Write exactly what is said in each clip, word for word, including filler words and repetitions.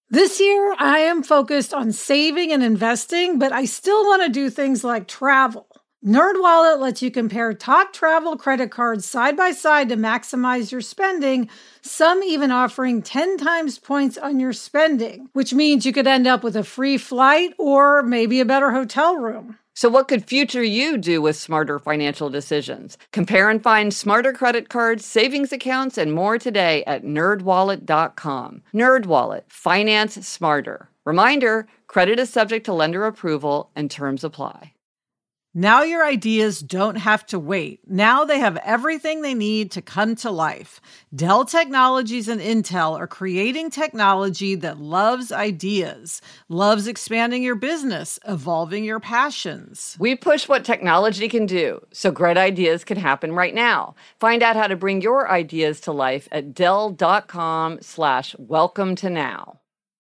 This year, I am focused on saving and investing, but I still want to do things like travel. NerdWallet lets you compare top travel credit cards side by side to maximize your spending, some even offering ten times points on your spending, which means you could end up with a free flight or maybe a better hotel room. So what could future you do with smarter financial decisions? Compare and find smarter credit cards, savings accounts, and more today at nerd wallet dot com. NerdWallet, finance smarter. Reminder, credit is subject to lender approval and terms apply. Now your ideas don't have to wait. Now they have everything they need to come to life. Dell Technologies and Intel are creating technology that loves ideas, loves expanding your business, evolving your passions. We push what technology can do, so great ideas can happen right now. Find out how to bring your ideas to life at dell.com slash welcome to now.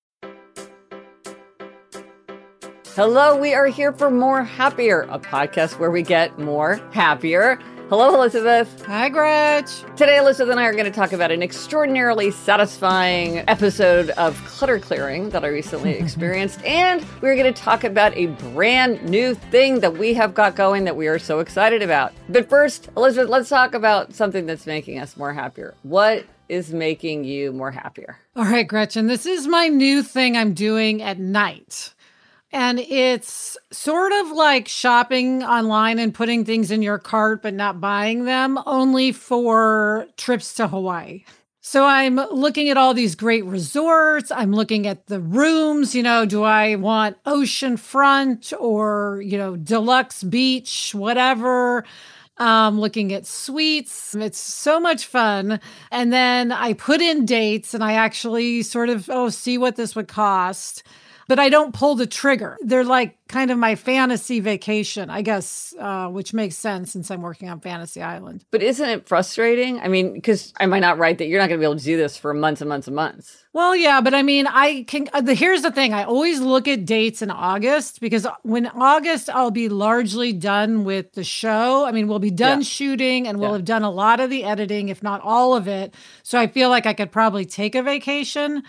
Hello, we are here for More Happier, a podcast where we get more happier. Hello, Elizabeth. Hi, Gretch. Today, Elizabeth and I are going to talk about an extraordinarily satisfying episode of clutter clearing that I recently experienced. And we're going to talk about a brand new thing that we have got going that we are so excited about. But first, Elizabeth, let's talk about something that's making us more happier. What is making you more happier? All right, Gretchen, this is my new thing I'm doing at night. And it's sort of like shopping online and putting things in your cart, but not buying them, only for trips to Hawaii. So I'm looking at all these great resorts. I'm looking at the rooms. You know, do I want oceanfront or, you know, deluxe beach, whatever. Um, looking at suites. It's so much fun. And then I put in dates and I actually sort of, oh, see what this would cost. But I don't pull the trigger. They're like kind of my fantasy vacation, I guess, uh, which makes sense since I'm working on Fantasy Island. But isn't it frustrating? I mean, because am I not right that you're not going to be able to do this for months and months and months? Well, yeah, but I mean, I can. Uh, the, here's the thing. I always look at dates in August because when August, I'll be largely done with the show. I mean, we'll be done yeah. shooting and we'll yeah. have done a lot of the editing, if not all of it. So I feel like I could probably take a vacation.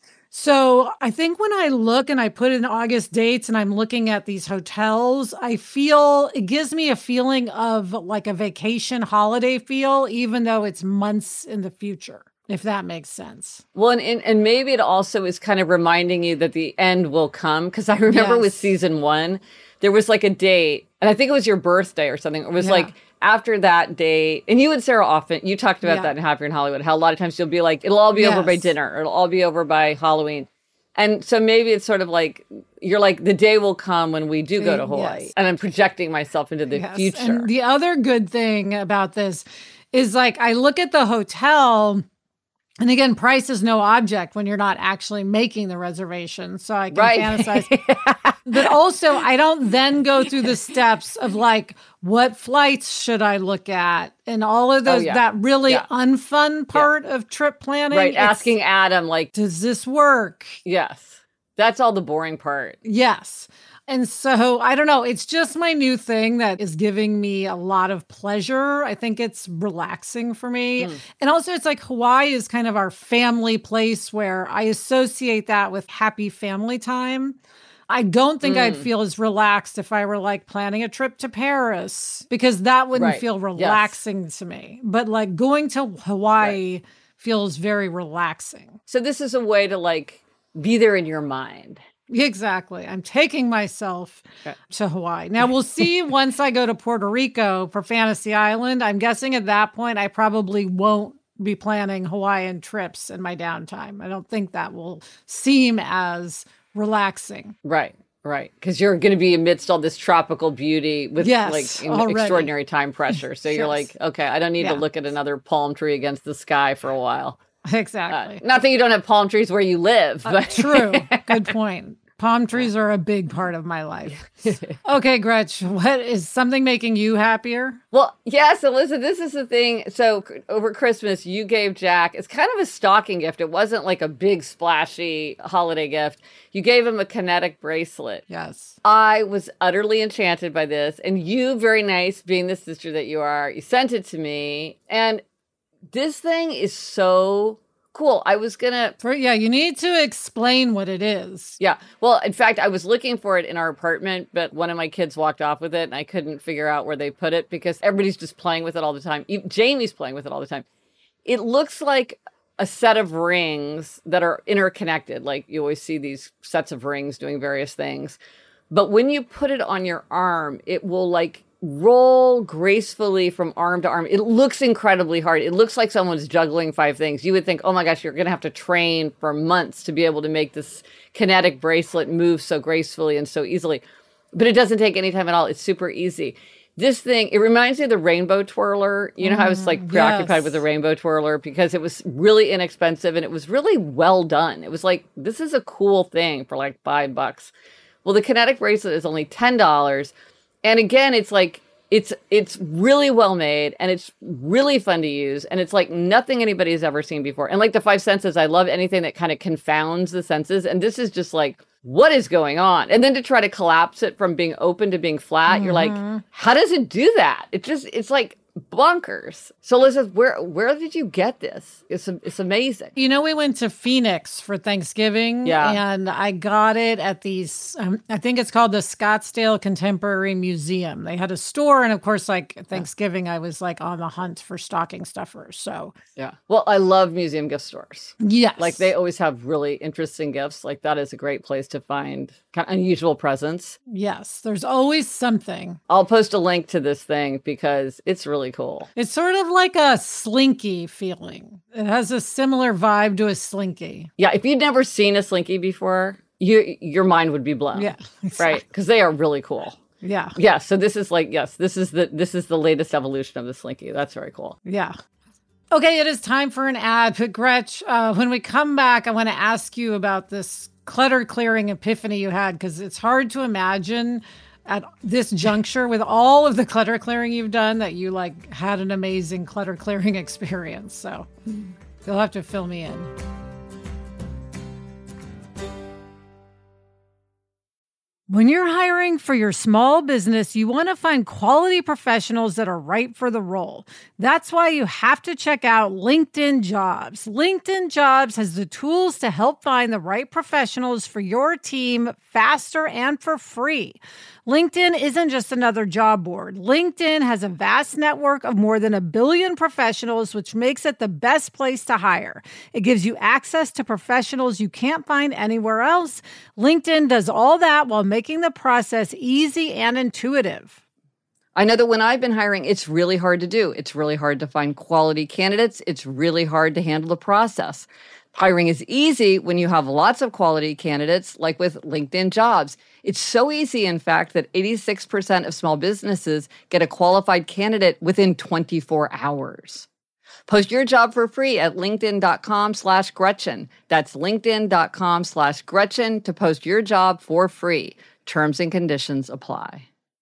So I think when I look and I put in August dates and I'm looking at these hotels, I feel it gives me a feeling of like a vacation holiday feel, even though it's months in the future, if that makes sense. Well, and, and maybe it also is kind of reminding you that the end will come. Because I remember yes. with season one, there was like a date, and I think it was your birthday or something. It was yeah. like after that date, and you and Sarah often, you talked about yeah. that in Happier in Hollywood, how a lot of times you'll be like, it'll all be yes. over by dinner, or it'll all be over by Halloween. And so maybe it's sort of like, you're like, the day will come when we do go to Hawaii. Yes. And I'm projecting myself into the yes. future. And the other good thing about this is like, I look at the hotel. And again, price is no object when you're not actually making the reservation. So I can right. fantasize. But also, I don't then go through the steps of like, what flights should I look at? And all of those, oh, yeah. that really yeah. unfun part yeah. of trip planning. Right, asking Adam, like, does this work? Yes. That's all the boring part. Yes. And so, I don't know, it's just my new thing that is giving me a lot of pleasure. I think it's relaxing for me. Mm. And also, it's like Hawaii is kind of our family place where I associate that with happy family time. I don't think mm. I'd feel as relaxed if I were like planning a trip to Paris, because that wouldn't right. feel relaxing yes. to me. But like going to Hawaii right. feels very relaxing. So this is a way to like be there in your mind. Exactly. I'm taking myself okay. to Hawaii. Now, we'll see once I go to Puerto Rico for Fantasy Island. I'm guessing at that point, I probably won't be planning Hawaiian trips in my downtime. I don't think that will seem as relaxing. Right, right. Because you're going to be amidst all this tropical beauty with yes, like already. extraordinary time pressure. So yes. you're like, okay, I don't need yeah. to look at another palm tree against the sky for a while. Exactly. Uh, not that you don't have palm trees where you live. But. Uh, true. Good point. Palm trees are a big part of my life. Okay, Gretch, what is something making you happier? Well, yeah, so listen, this is the thing. So over Christmas, you gave Jack, it's kind of a stocking gift. It wasn't like a big splashy holiday gift. You gave him a kinetic bracelet. Yes. I was utterly enchanted by this. And you, very nice, being the sister that you are, you sent it to me. And this thing is so cool. I was going to... For Yeah, you need to explain what it is. Yeah. Well, in fact, I was looking for it in our apartment, but one of my kids walked off with it and I couldn't figure out where they put it because everybody's just playing with it all the time. Jamie's playing with it all the time. It looks like a set of rings that are interconnected. Like you always see these sets of rings doing various things. But when you put it on your arm, it will like roll gracefully from arm to arm. It looks incredibly hard. It looks like someone's juggling five things. You would think, oh my gosh, you're going to have to train for months to be able to make this kinetic bracelet move so gracefully and so easily. But it doesn't take any time at all. It's super easy. This thing, it reminds me of the rainbow twirler. You know how I was like preoccupied yes. with the rainbow twirler because it was really inexpensive and it was really well done. It was like, this is a cool thing for like five bucks. Well, the kinetic bracelet is only ten dollars. And again, it's like, it's it's really well made and it's really fun to use. And it's like nothing anybody has ever seen before. And like the five senses, I love anything that kind of confounds the senses. And this is just like, what is going on? And then to try to collapse it from being open to being flat, mm-hmm. you're like, how does it do that? It just, it's like bonkers. So Elizabeth, where where did you get this? It's it's amazing. You know, we went to Phoenix for Thanksgiving, yeah. and I got it at these, um, I think it's called the Scottsdale Contemporary Museum. They had a store, and of course, like Thanksgiving, I was like on the hunt for stocking stuffers. So yeah. Well, I love museum gift stores. Yes. Like they always have really interesting gifts. Like that is a great place to find kind of unusual presents. Yes. There's always something. I'll post a link to this thing because it's really cool. It's sort of like a slinky feeling. It has a similar vibe to a slinky. Yeah, if you'd never seen a slinky before, you your mind would be blown. Yeah, exactly. Right? Because they are really cool. Yeah. Yeah. So this is like, yes, this is the this is the latest evolution of the slinky. That's very cool. Yeah. Okay, it is time for an ad. But Gretch, uh, when we come back, I want to ask you about this clutter clearing epiphany you had, because it's hard to imagine at this juncture with all of the clutter clearing you've done that you like had an amazing clutter clearing experience. So you'll have to fill me in. When you're hiring for your small business, you want to find quality professionals that are right for the role. That's why you have to check out LinkedIn Jobs. LinkedIn Jobs has the tools to help find the right professionals for your team faster and for free. LinkedIn isn't just another job board. LinkedIn has a vast network of more than a billion professionals, which makes it the best place to hire. It gives you access to professionals you can't find anywhere else. LinkedIn does all that while making the process easy and intuitive. I know that when I've been hiring, it's really hard to do. It's really hard to find quality candidates. It's really hard to handle the process. Hiring is easy when you have lots of quality candidates, like with LinkedIn Jobs. It's so easy, in fact, that eighty-six percent of small businesses get a qualified candidate within twenty-four hours. Post your job for free at linkedin.com slash Gretchen. That's linkedin.com slash Gretchen to post your job for free. Terms and conditions apply.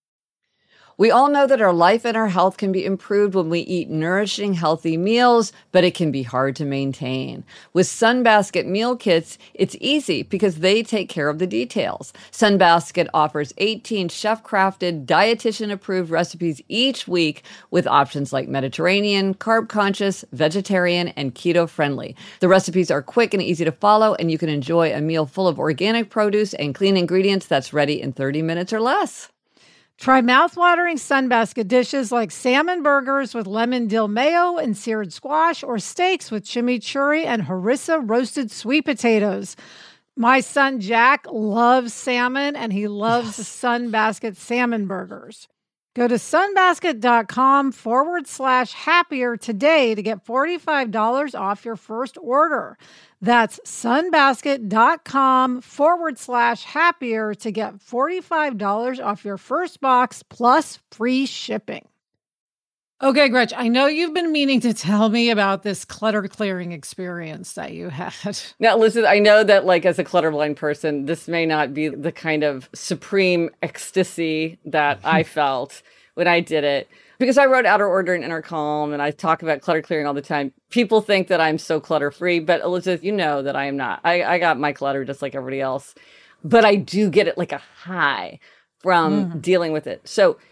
We all know that our life and our health can be improved when we eat nourishing, healthy meals, but it can be hard to maintain. With Sunbasket meal kits, it's easy because they take care of the details. Sunbasket offers eighteen chef-crafted, dietitian-approved recipes each week with options like Mediterranean, carb-conscious, vegetarian, and keto-friendly. The recipes are quick and easy to follow, and you can enjoy a meal full of organic produce and clean ingredients that's ready in thirty minutes or less. Try mouthwatering Sunbasket dishes like salmon burgers with lemon dill mayo and seared squash, or steaks with chimichurri and harissa roasted sweet potatoes. My son Jack loves salmon, and he loves yes. Sunbasket salmon burgers. Go to sunbasket.com forward slash happier today to get forty-five dollars off your first order. That's sunbasket.com forward slash happier to get forty-five dollars off your first box plus free shipping. Okay, Gretch, I know you've been meaning to tell me about this clutter clearing experience that you had. Now, listen, I know that like as a clutterblind person, this may not be the kind of supreme ecstasy that I felt when I did it. Because I wrote Outer Order and Inner Calm, and I talk about clutter clearing all the time. People think that I'm so clutter-free, but Elizabeth, you know that I am not. I, I got my clutter just like everybody else. But I do get it like a high from mm. dealing with it. So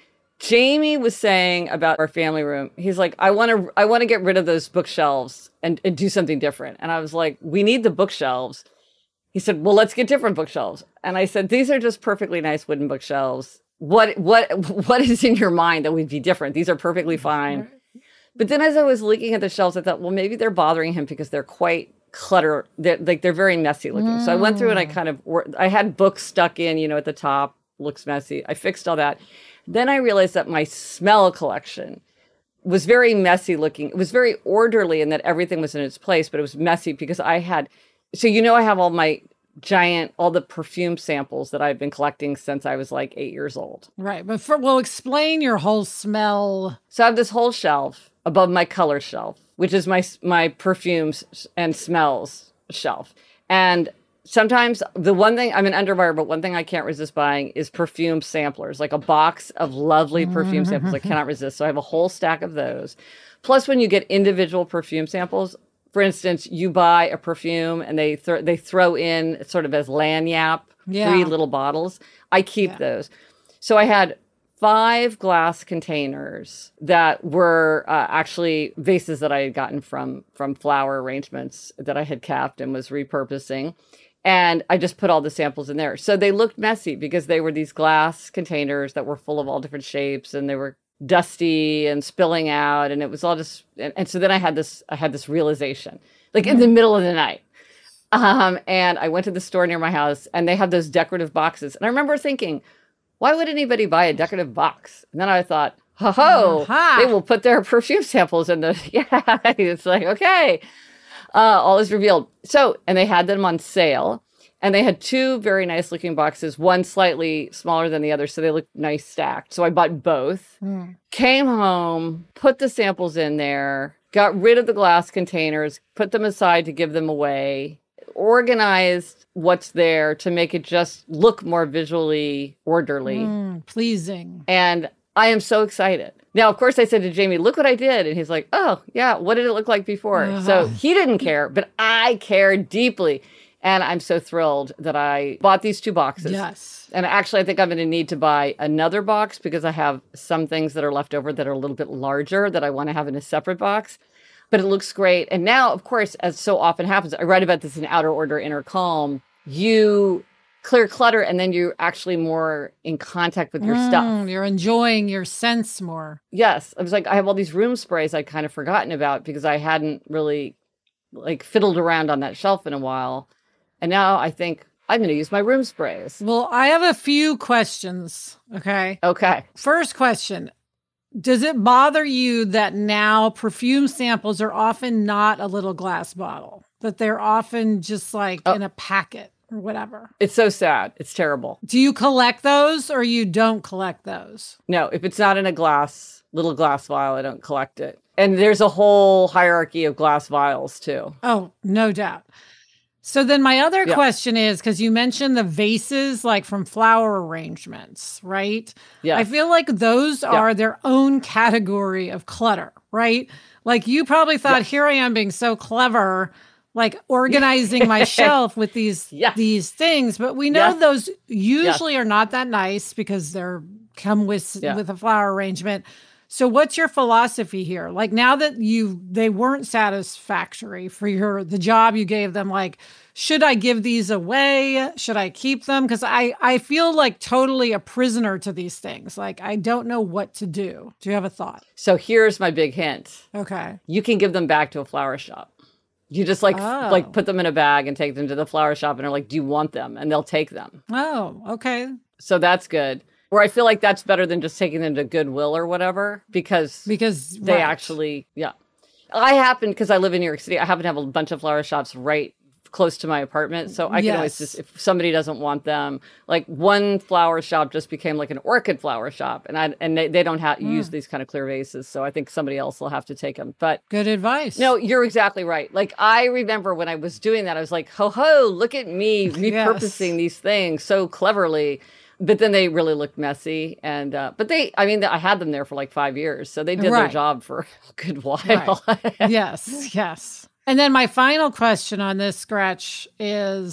Jamie was saying about our family room, he's like, I want to I want to get rid of those bookshelves and, and do something different. And I was like, we need the bookshelves. He said, well, let's get different bookshelves. And I said, these are just perfectly nice wooden bookshelves. What what what is in your mind that would be different? These are perfectly fine. But then as I was looking at the shelves, I thought, well, maybe they're bothering him because they're quite clutter. They're, like they're very messy looking. Mm. So I went through and I kind of, I had books stuck in, you know, at the top, looks messy. I fixed all that. Then I realized that my smell collection was very messy looking. It was very orderly in that everything was in its place, but it was messy because I had, so you know I have all my giant, all the perfume samples that I've been collecting since I was like eight years old. Right. But for, well, explain your whole smell. So I have this whole shelf above my color shelf, which is my my perfumes and smells shelf. And sometimes the one thing, I'm an underbuyer, but one thing I can't resist buying is perfume samplers, like a box of lovely perfume samples I cannot resist. So I have a whole stack of those. Plus, when you get individual perfume samples, for instance, you buy a perfume and they, th- they throw in sort of as lanyap, yeah. three little bottles. I keep yeah. those. So I had five glass containers that were uh, actually vases that I had gotten from, from flower arrangements that I had kept and was repurposing. And I just put all the samples in there. So they looked messy because they were these glass containers that were full of all different shapes and they were dusty and spilling out. And it was all just, and, and so then I had this, I had this realization, like in the middle of the night. Um, and I went to the store near my house and they had those decorative boxes. And I remember thinking, why would anybody buy a decorative box? And then I thought, ho ho, uh-huh. they will put their perfume samples in the, yeah, it's like, okay. Uh, all is revealed. So, and they had them on sale. And they had two very nice looking boxes, one slightly smaller than the other. So they looked nice stacked. So I bought both, mm. came home, put the samples in there, got rid of the glass containers, put them aside to give them away, organized what's there to make it just look more visually orderly. Mm, pleasing. And I am so excited. Now, of course, I said to Jamie, look what I did. And he's like, oh, yeah, what did it look like before? Uh-huh. So he didn't care, but I cared deeply. And I'm so thrilled that I bought these two boxes. Yes. And actually, I think I'm going to need to buy another box because I have some things that are left over that are a little bit larger that I want to have in a separate box. But it looks great. And now, of course, as so often happens, I write about this in Outer Order, Inner Calm, you clear clutter and then you're actually more in contact with your mm, stuff. You're enjoying your scents more. Yes. I was like, I have all these room sprays I'd kind of forgotten about because I hadn't really like fiddled around on that shelf in a while. And now I think I'm going to use my room sprays. Well, I have a few questions. Okay. Okay. First question. Does it bother you that now perfume samples are often not a little glass bottle? That they're often just like oh. in a packet or whatever? It's so sad. It's terrible. Do you collect those or you don't collect those? No, if it's not in a glass, little glass vial, I don't collect it. And there's a whole hierarchy of glass vials too. Oh, no doubt. So then my other yeah. question is, because you mentioned the vases like from flower arrangements, right? Yeah. I feel like those are yeah. their own category of clutter, right? Like you probably thought, yeah. here I am being so clever, like organizing my shelf with these yeah. these things. But we know yeah. those usually yeah. are not that nice because they're come with yeah. with a flower arrangement. So what's your philosophy here? Like now that you they weren't satisfactory for your the job you gave them, like, should I give these away? Should I keep them? Because I, I feel like totally a prisoner to these things. Like I don't know what to do. Do you have a thought? So here's my big hint. Okay. You can give them back to a flower shop. You just like oh. like put them in a bag and take them to the flower shop and are like, do you want them? And they'll take them. Oh, okay. So that's good. Where I feel like that's better than just taking them to Goodwill or whatever, because because they right. actually, yeah. I happen, because I live in New York City, I happen to have a bunch of flower shops right close to my apartment. So I can yes. always just, if somebody doesn't want them, like one flower shop just became like an orchid flower shop. And I and they, they don't have mm. use these kind of clear vases. So I think somebody else will have to take them. But good advice. No, you're exactly right. Like I remember when I was doing that, I was like, ho ho, look at me repurposing yes. these things so cleverly. But then they really looked messy. And, uh, but they, I mean, I had them there for like five years. So they did right. their job for a good while. Right. Yes, yes. And then my final question on this, Scratch, is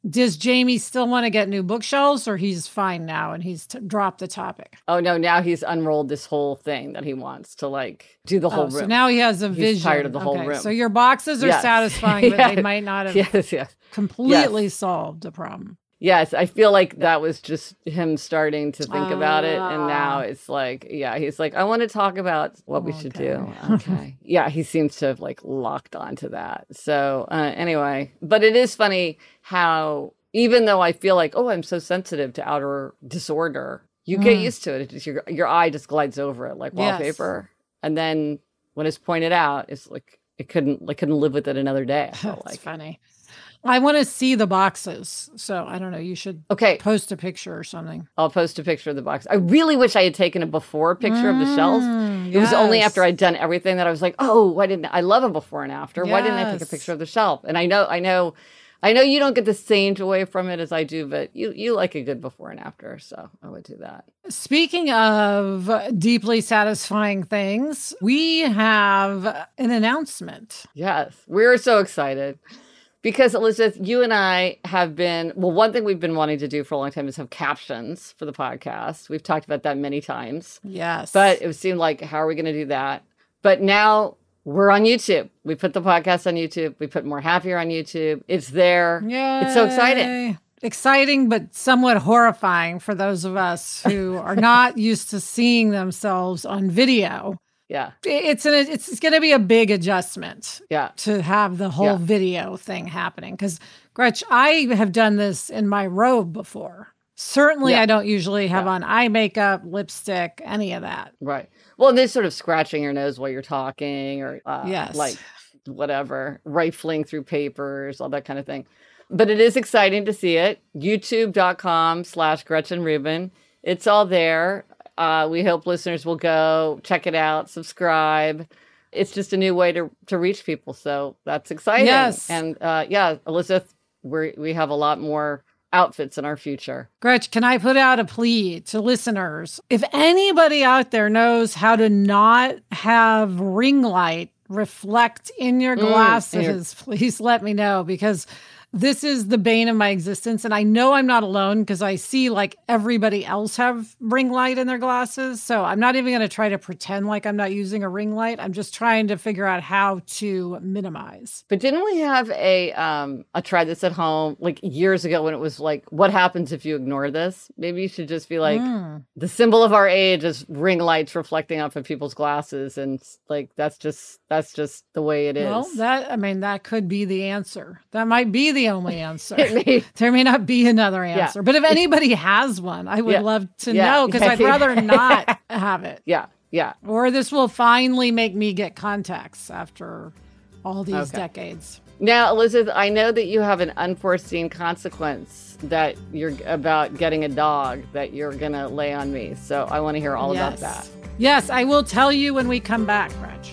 Does Jamie still want to get new bookshelves, or he's fine now and he's t- dropped the topic? Oh, no, now he's unrolled this whole thing that he wants to, like, do the whole oh, room. So now he has a vision. He's tired of the okay, whole room. So your boxes are yes. satisfying, but yes. they might not have yes, yes. completely yes. solved the problem. Yes, I feel like that was just him starting to think uh, about it. And now Ah. it's like, yeah, he's like, I want to talk about what we okay. should do. Okay. yeah, he seems to have like locked onto that. So uh, anyway, but it is funny how even though I feel like, oh, I'm so sensitive to outer disorder, you mm. get used to it. It's just your, your eye just glides over it like wallpaper. Yes. And then when it's pointed out, it's like, it couldn't, like, couldn't live with it another day. I felt That's like. funny. I want to see the boxes. So I don't know. You should okay. post a picture or something. I'll post a picture of the box. I really wish I had taken a before picture mm, of the shelves. It yes. was only after I'd done everything that I was like, oh, why didn't I love a before and after? Yes. Why didn't I take a picture of the shelf? And I know, I know, I know you don't get the same joy from it as I do, but you, you like a good before and after. So I would do that. Speaking of deeply satisfying things, we have an announcement. Yes. We're so excited. Because, Elizabeth, you and I have been, well, one thing we've been wanting to do for a long time is have captions for the podcast. We've talked about that many times. Yes. But it seemed like, how are we going to do that? But now we're on YouTube. We put the podcast on YouTube. We put More Happier on YouTube. It's there. Yay. It's so exciting. Exciting, but somewhat horrifying for those of us who are not used to seeing themselves on video. Yeah. It's an, it's, it's going to be a big adjustment yeah. to have the whole yeah. video thing happening. Because, Gretch, I have done this in my robe before. Certainly, yeah. I don't usually have yeah. on eye makeup, lipstick, any of that. Right. Well, there's sort of scratching your nose while you're talking or uh, yes. like whatever, rifling through papers, all that kind of thing. But it is exciting to see it. YouTube.com slash Gretchen Rubin. It's all there. Uh, we hope listeners will go check it out, subscribe. It's just a new way to to reach people. So that's exciting. Yes. And uh, yeah, Elizabeth, we we have a lot more outfits in our future. Gretch, can I put out a plea to listeners? If anybody out there knows how to not have ring light reflect in your glasses, mm, in your- please let me know, because this is the bane of my existence. And I know I'm not alone because I see like everybody else have ring light in their glasses. So I'm not even going to try to pretend like I'm not using a ring light. I'm just trying to figure out how to minimize. But didn't we have a, um, I tried this at home like years ago when it was like, what happens if you ignore this? Maybe you should just be like, mm. the symbol of our age is ring lights reflecting off of people's glasses. And like, that's just, that's just the way it is. Well, that, I mean, that could be the answer. That might be the only answer. may, there may not be another answer. Yeah. But if anybody has one, I would yeah. love to yeah. know, because yeah. I'd rather not have it. Yeah, yeah. Or this will finally make me get contacts after all these okay. decades. Now, Elizabeth, I know that you have an unforeseen consequence that you're about getting a dog that you're going to lay on me. So I want to hear all yes. about that. Yes, I will tell you when we come back, Gretch.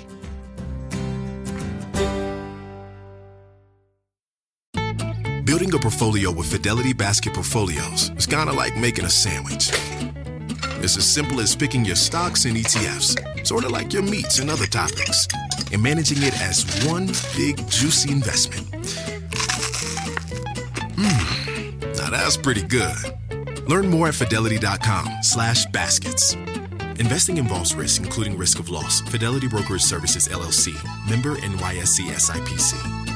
Building a portfolio with Fidelity Basket Portfolios is kind of like making a sandwich. It's as simple as picking your stocks and E T Fs, sort of like your meats and other toppings, and managing it as one big, juicy investment. Mmm, now that's pretty good. Learn more at fidelity.com slash baskets. Investing involves risk, including risk of loss. Fidelity Brokerage Services, L L C. Member N Y S E S I P C.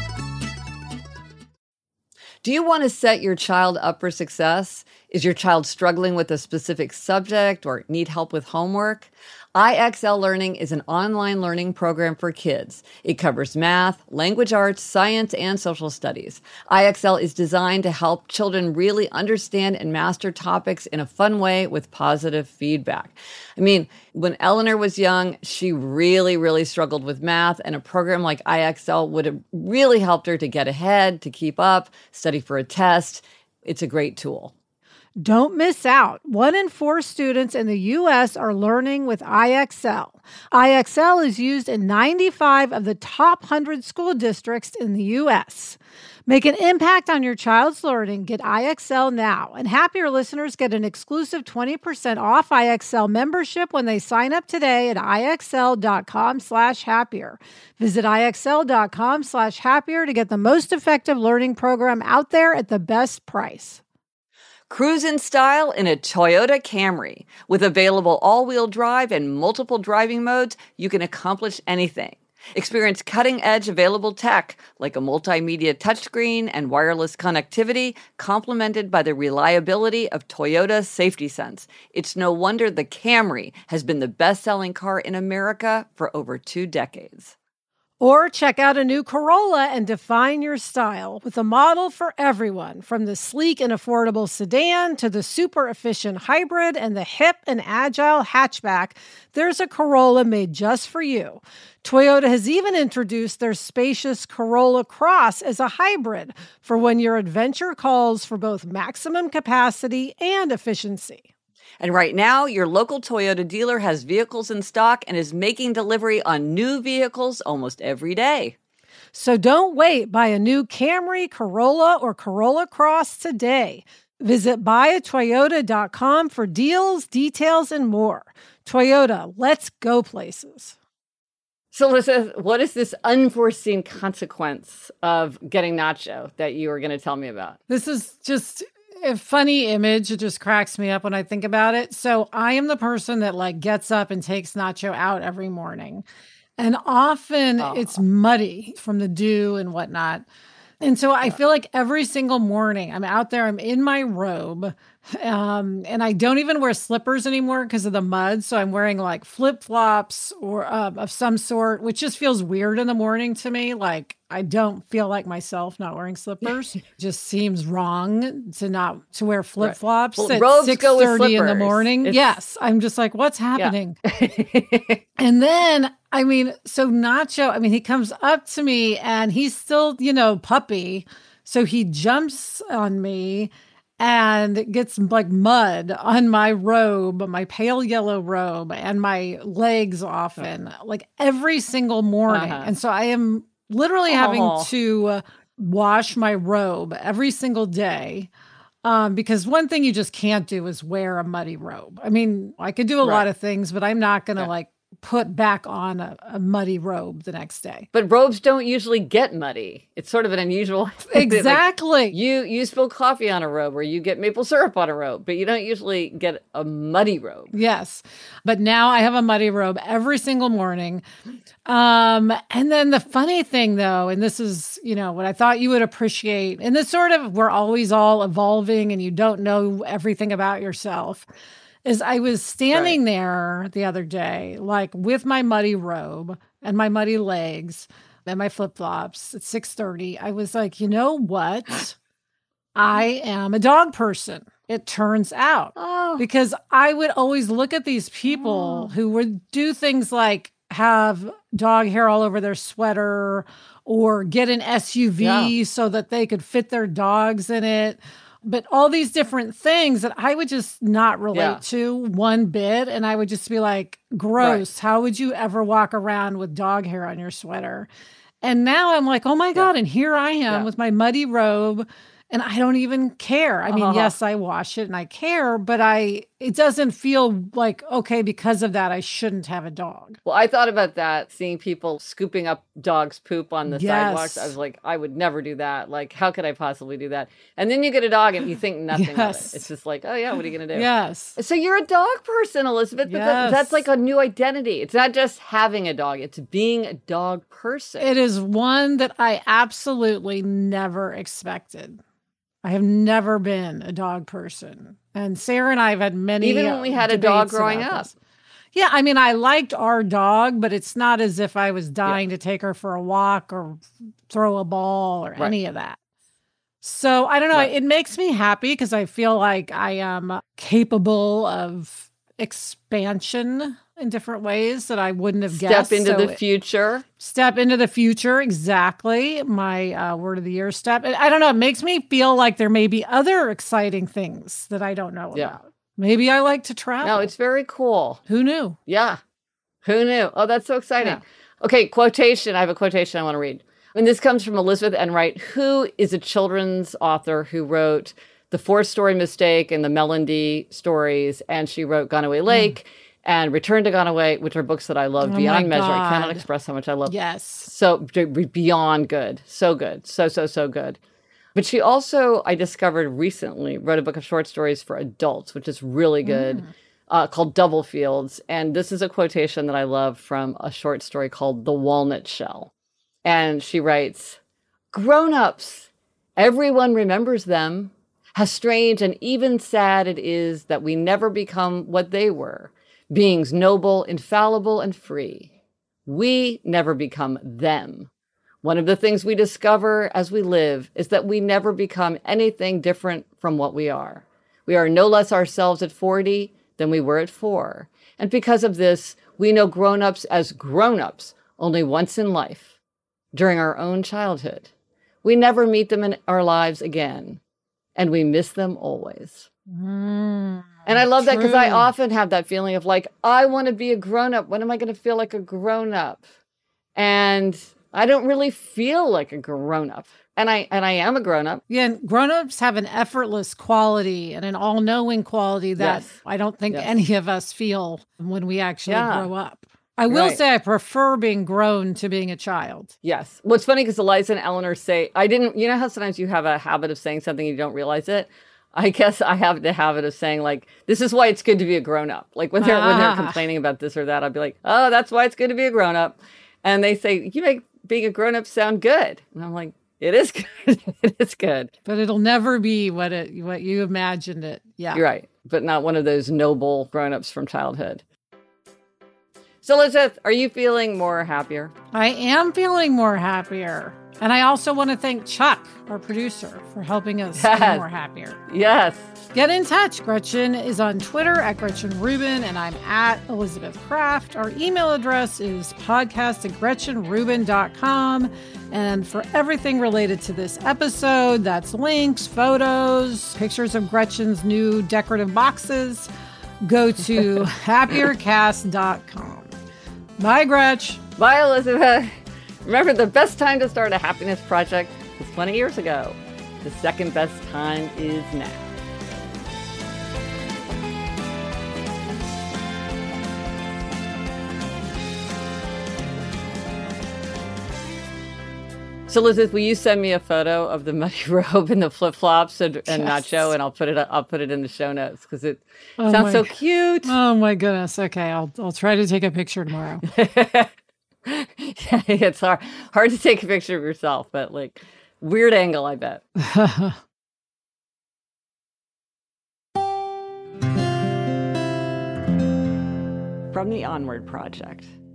Do you want to set your child up for success? Is your child struggling with a specific subject or need help with homework? I X L Learning is an online learning program for kids. It covers math, language arts, science, and social studies. I X L is designed to help children really understand and master topics in a fun way with positive feedback. I mean, when Eleanor was young, she really, really struggled with math, and a program like I X L would have really helped her to get ahead, to keep up, study for a test. It's a great tool. Don't miss out. One in four students in the U S are learning with I X L. I X L is used in ninety-five of the top one hundred school districts in the U S. Make an impact on your child's learning. Get I X L now. And Happier listeners get an exclusive twenty percent off I X L membership when they sign up today at IXL.com slash happier. Visit IXL.com slash happier to get the most effective learning program out there at the best price. Cruise in style in a Toyota Camry. With available all-wheel drive and multiple driving modes, you can accomplish anything. Experience cutting-edge available tech like a multimedia touchscreen and wireless connectivity, complemented by the reliability of Toyota Safety Sense. It's no wonder the Camry has been the best-selling car in America for over two decades. Or check out a new Corolla and define your style with a model for everyone, from the sleek and affordable sedan to the super efficient hybrid and the hip and agile hatchback. There's a Corolla made just for you. Toyota has even introduced their spacious Corolla Cross as a hybrid for when your adventure calls for both maximum capacity and efficiency. And right now, your local Toyota dealer has vehicles in stock and is making delivery on new vehicles almost every day. So don't wait. Buy a new Camry, Corolla, or Corolla Cross today. Visit buy a toyota dot com for deals, details, and more. Toyota, let's go places. So, Elizabeth, what is this unforeseen consequence of getting nacho that you were going to tell me about? This is just a funny image. It just cracks me up when I think about it. So I am the person that like gets up and takes Nacho out every morning. And often oh. it's muddy from the dew and whatnot. And so I feel like every single morning I'm out there, I'm in my robe, um, and I don't even wear slippers anymore because of the mud. So I'm wearing like flip-flops or uh, of some sort, which just feels weird in the morning to me. Like I don't feel like myself not wearing slippers. Just seems wrong to not to wear flip-flops right. well, at six thirty in the morning. It's... Yes. I'm just like, what's happening? Yeah. And then, I mean, so Nacho, I mean, he comes up to me and he's still, you know, puppy. So he jumps on me and gets like mud on my robe, my pale yellow robe, and my legs often, oh. like every single morning. Uh-huh. And so I am literally oh. having to wash my robe every single day. Um, because one thing you just can't do is wear a muddy robe. I mean, I could do a right. lot of things, but I'm not going to yeah. like put back on a, a muddy robe the next day. But robes don't usually get muddy. It's sort of an unusual thing. Exactly. Like you you spill coffee on a robe or you get maple syrup on a robe, but you don't usually get a muddy robe. Yes. But now I have a muddy robe every single morning. Um, and then the funny thing though, and this is, you know, what I thought you would appreciate, and this sort of, we're always all evolving and you don't know everything about yourself, is I was standing right. there the other day, like with my muddy robe and my muddy legs and my flip-flops at six thirty. I was like, you know what? I am a dog person, it turns out. Oh. Because I would always look at these people oh. who would do things like have dog hair all over their sweater or get an S U V yeah. so that they could fit their dogs in it. But all these different things that I would just not relate yeah. to one bit. And I would just be like, gross. Right. How would you ever walk around with dog hair on your sweater? And now I'm like, oh my God. Yeah. And here I am yeah. with my muddy robe. And I don't even care. I mean, uh-huh. yes, I wash it and I care, but I it doesn't feel like, okay, because of that, I shouldn't have a dog. Well, I thought about that, seeing people scooping up dogs' poop on the yes. sidewalks. I was like, I would never do that. Like, how could I possibly do that? And then you get a dog and you think nothing yes. of it. It's just like, oh yeah, what are you going to do? Yes. So you're a dog person, Elizabeth. But yes. that, that's like a new identity. It's not just having a dog. It's being a dog person. It is one that I absolutely never expected. I have never been a dog person. And Sarah and I have had many Even when we had a dog growing up. This. Yeah, I mean, I liked our dog, but it's not as if I was dying yeah. to take her for a walk or throw a ball or right. any of that. So I don't know. Right. It makes me happy because I feel like I am capable of expansion in different ways that I wouldn't have Step guessed. into So the future. Step into the future, exactly. My uh, word of the year step. I don't know. It makes me feel like there may be other exciting things that I don't know Yeah. about. Maybe I like to travel. No, it's very cool. Who knew? Yeah. Who knew? Oh, that's so exciting. Yeah. Okay, quotation. I have a quotation I want to read. And this comes from Elizabeth Enright, who is a children's author who wrote The Four-Story Mistake and the Melody stories. And she wrote Gone Away Lake mm. and Return to Gone Away, which are books that I love oh beyond measure. I cannot express how much I love. Yes. So beyond good. So good. So, so, so good. But she also, I discovered recently, wrote a book of short stories for adults, which is really good, mm. uh, called Double Fields. And this is a quotation that I love from a short story called The Walnut Shell. And she writes, "Grown-ups, everyone remembers them. How strange and even sad it is that we never become what they were, beings noble, infallible, and free. We never become them. One of the things we discover as we live is that we never become anything different from what we are. We are no less ourselves at forty than we were at four. And because of this, we know grown-ups as grown-ups only once in life, during our own childhood. We never meet them in our lives again, and we miss them always." Mm, and I love true. that because I often have that feeling of like, I want to be a grown-up. When am I going to feel like a grown-up? And I don't really feel like a grown-up. And I and I am a grown-up. Yeah, and grown-ups have an effortless quality and an all-knowing quality that yes. I don't think yes. any of us feel when we actually yeah. grow up. I will right. say I prefer being grown to being a child. Yes. Well, it's funny because Eliza and Eleanor say, I didn't, you know how sometimes you have a habit of saying something and you don't realize it? I guess I have the habit of saying like, this is why it's good to be a grown-up. Like when they're, ah. when they're complaining about this or that, I'll be like, oh, that's why it's good to be a grown-up. And they say, you make being a grown-up sound good. And I'm like, it is good. It is good. But it'll never be what it what you imagined it. Yeah. You're right. But not one of those noble grown-ups from childhood. So, Elizabeth, are you feeling more happier? I am feeling more happier. And I also want to thank Chuck, our producer, for helping us yes. be more happier. Yes. Get in touch. Gretchen is on Twitter at Gretchen Rubin, and I'm at Elizabeth Kraft. Our email address is podcast at gretchen rubin dot com. And for everything related to this episode, that's links, photos, pictures of Gretchen's new decorative boxes, go to happier cast dot com. Bye, Gretch. Bye, Elizabeth. Remember, the best time to start a happiness project was twenty years ago. The second best time is now. So, Elizabeth, will you send me a photo of the muddy robe and the flip-flops and, and yes. Nacho, and I'll put it I'll put it in the show notes because it oh sounds so cute. Oh my goodness! Okay, I'll I'll try to take a picture tomorrow. Yeah, it's hard hard to take a picture of yourself, but like weird angle, I bet. From the Onward Project.